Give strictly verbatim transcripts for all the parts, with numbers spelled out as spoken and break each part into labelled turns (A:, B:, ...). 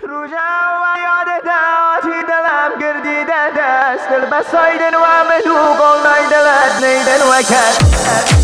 A: دلم گردیده دست دل بسایدن و مدوق آنای دلت نیدن و کس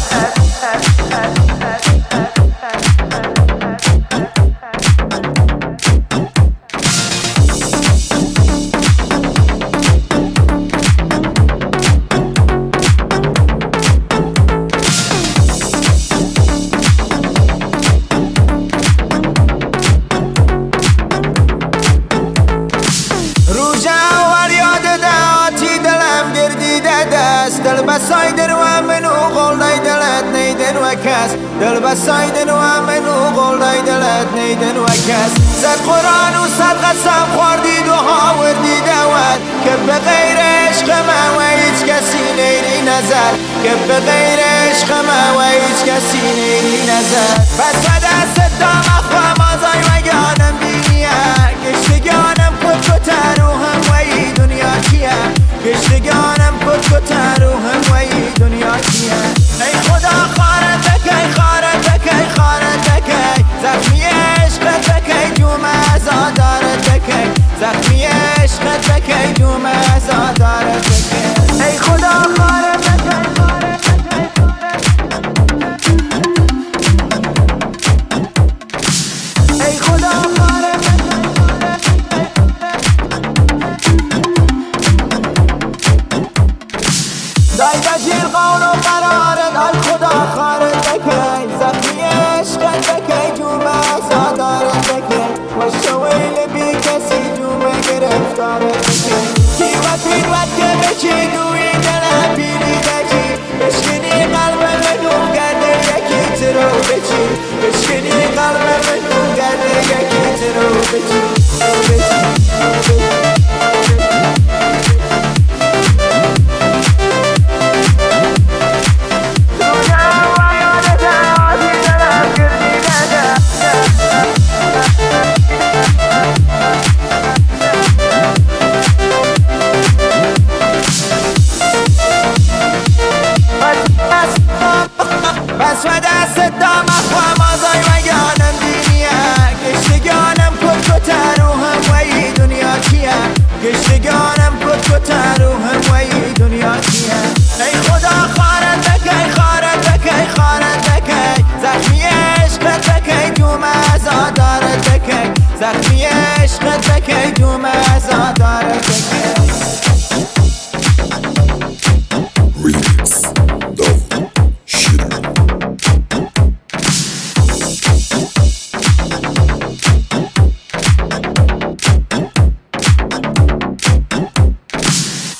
A: دل بسایدن و منو قلدای دلت نیدن و کس دل بسایدن و منو قلدای دلت نیدن و کس صد قرآن و صد قسم خوردی دوها وردی دوت که به غیر عشق من و هیچ کسی نیری نظر که به غیر عشق من و هیچ کسی نیری نظر بس و دست دام اخوام آزای و گانم بینیه گشتگانم کت کت روحم و ای دنیا کیه گشتگانم کت کت روحم و ای دنیا کیه ای خدا خارت بکی خارت بکی خارت بکی زخمی عشقت بکی جوم ازادارت بکی زخمی عشقت بکی جوم ازادارت بکی ای خدا خارت بکی ای خدا خارت دایده جیر قول و قرارت ای خدا خارت بکی زخمی عشقت بکی جوم ازادارت بکی و شویل بی کسی جوم گرفتارت بکی کیوت پیروت که بچی دوی دلم پیری دکی بشکنی قلب بدون گرده یکی ترو بچی بشکنی قلب بدون گرده یکی ترو بچی بس و دست دام اخوام آزای و گانم بینیه گشتگانم کت کت روحم و ای دنیا کیه گشتگانم کت کت روحم و ای دنیا کیه ای خدا خارت بکی خارت بکی خارت بکی زخمی عشقت بکی جوم ازادارت بکی زخمی عشقت بکی جوم ازادارت بکی